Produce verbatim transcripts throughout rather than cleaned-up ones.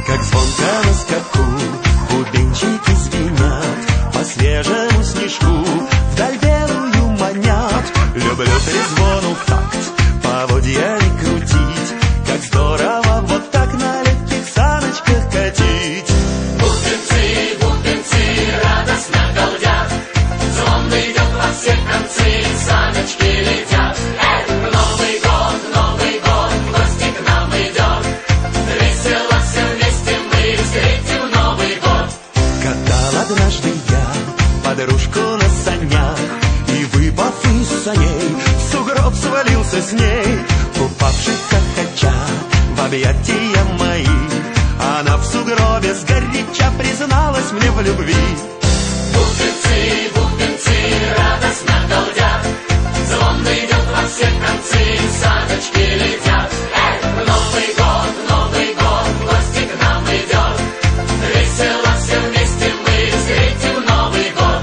Как звонко на скаку бубенчики звенят, по свежему снежку вдаль белую манят. Люблю трезвону в такт, поводья не крутить, как здорово вот так на легких саночках катить. Бубенцы, бубенцы радостно галдят, звон идет во все концы, саночки летят. Эй, Новый год, Новый год, в гости к нам идет, весело все вместе мы встретим Новый год. Катал однажды я подружку на санях, и, выпав из саней, в сугроб свалился с ней. Упавший хохоча в объятия мои, она в сугробе сгоряча призналась мне в любви. Бубенцы, бубенцы радостно галдят, звон идет во все концы, саночки летят. Эй, Новый год, Новый год, в гости к нам идет, весело все вместе мы встретим Новый год.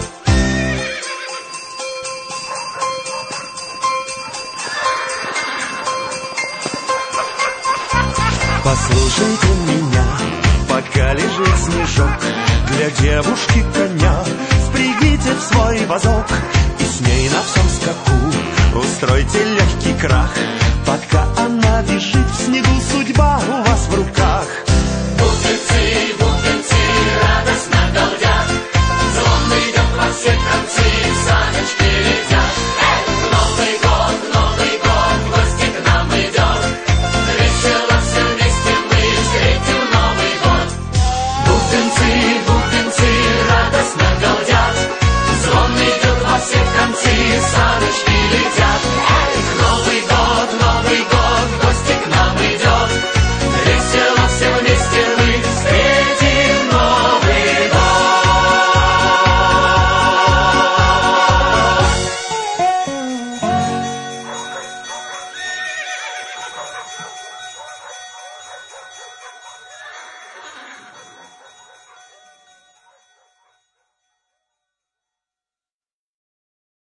Послушайте меня, пока лежит снежок, для девушки коня впрягите в свой вазок, и с ней на всем скаку устройте легкий крах. Пока она бежит в снегу, судьба